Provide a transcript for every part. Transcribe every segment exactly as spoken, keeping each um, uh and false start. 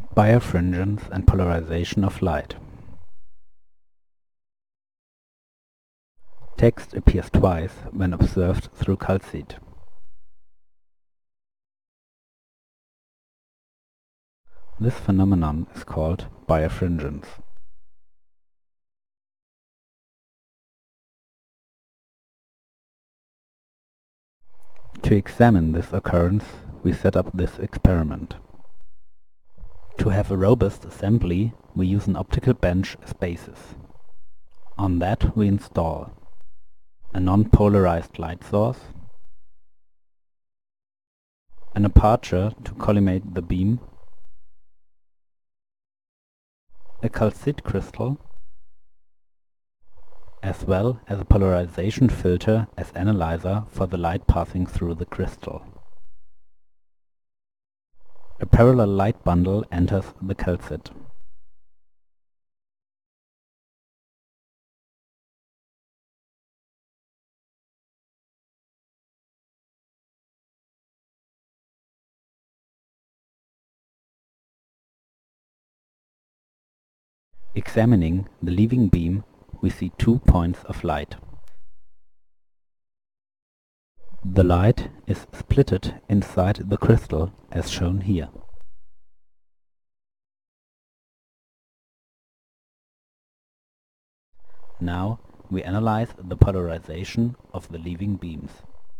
Birefringence and polarization of light. Text appears twice when observed through calcite. This phenomenon is called birefringence. To examine this occurrence, we set up this experiment. To have a robust assembly, we use an optical bench as basis. On that we install a non-polarized light source, an aperture to collimate the beam, a calcite crystal, as well as a polarization filter as analyzer for the light passing through the crystal. A parallel light bundle enters the calcite. Examining the leaving beam, we see two points of light. The light is splitted inside the crystal as shown here. Now we analyze the polarization of the leaving beams.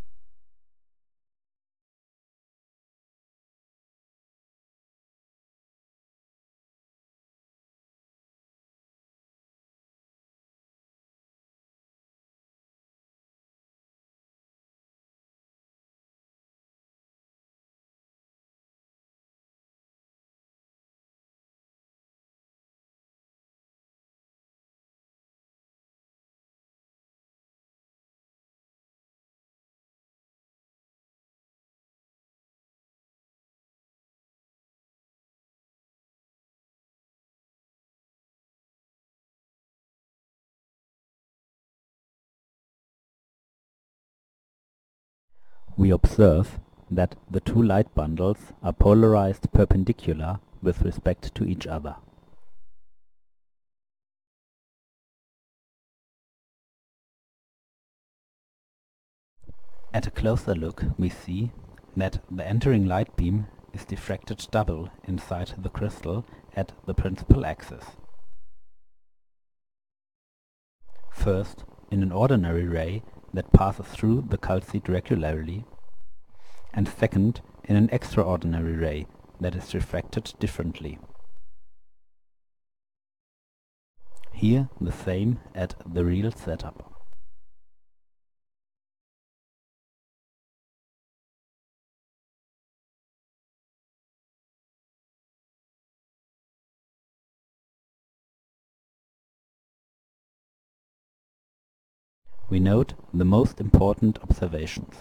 We observe that the two light bundles are polarized perpendicular with respect to each other. At a closer look, we see that the entering light beam is diffracted double inside the crystal at the principal axis. First, in an ordinary ray that passes through the calcite regularly, and second, in an extraordinary ray that is refracted differently. Here the same at the real setup. We note the most important observations.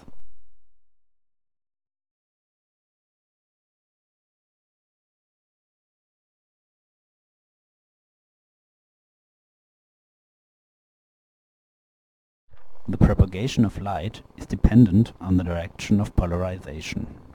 The propagation of light is dependent on the direction of polarization.